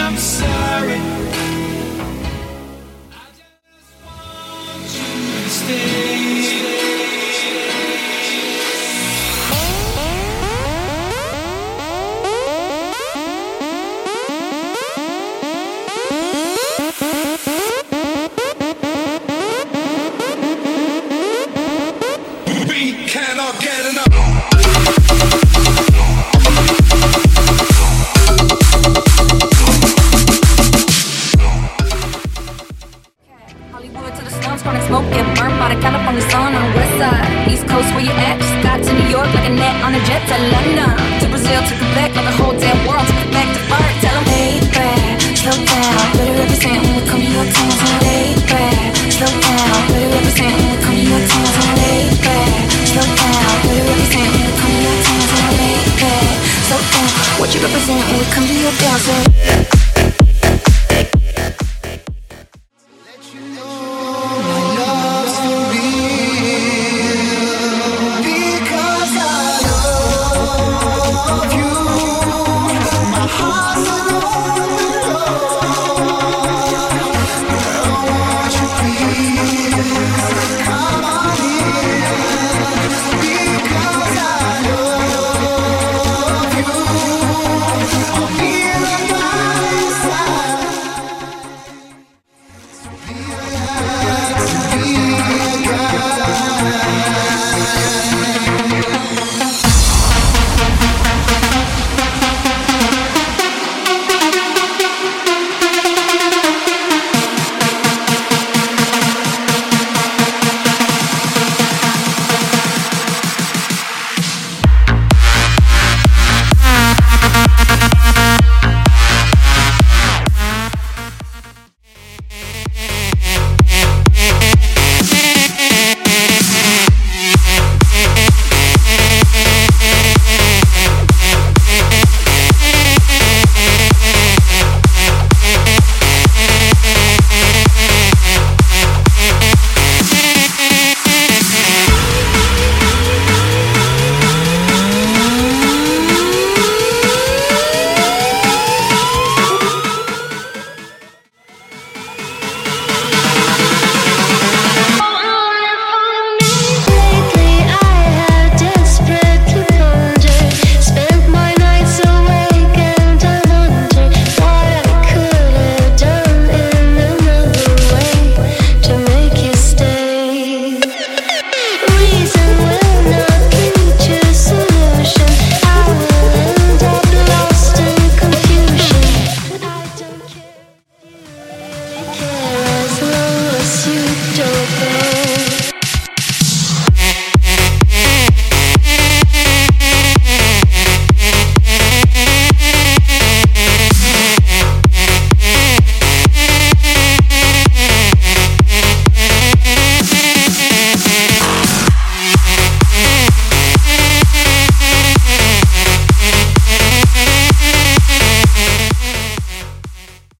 I'm sorry. I just want you to stay. We cannot get enough. Smoke, get burnt by the California sun on the west side. East Coast, where you at? Just got to New York like a net on a jet to London. To Brazil, to Quebec, like the whole damn world. To Quebec, to Fart, tell them, hey, back, slow down. Better represent when we come to your town. So lay back, slow down. Better represent when we come to your town. So lay back, slow down. Better represent when we come to your town. So lay back, slow down. What you represent when we come to your town? So you don't know.